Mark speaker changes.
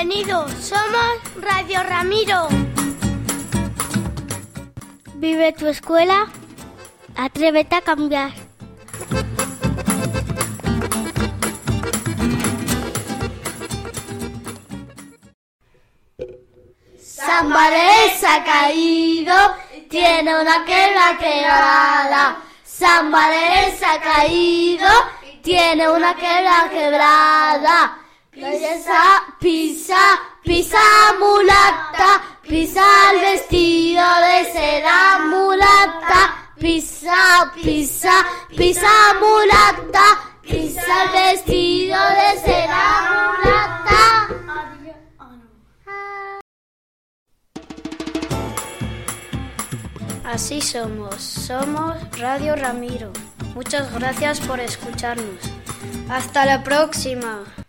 Speaker 1: Bienvenidos, somos Radio Ramiro. Vive tu escuela, atrévete a cambiar.
Speaker 2: San Valerés ha caído, tiene una quebrada. San Valerés ha caído, tiene una quebrada. Pisa mulata, pisa el vestido de seda mulata. Pisa mulata, pisa el vestido de seda mulata.
Speaker 3: Así somos Radio Ramiro. Muchas gracias por escucharnos. Hasta la próxima.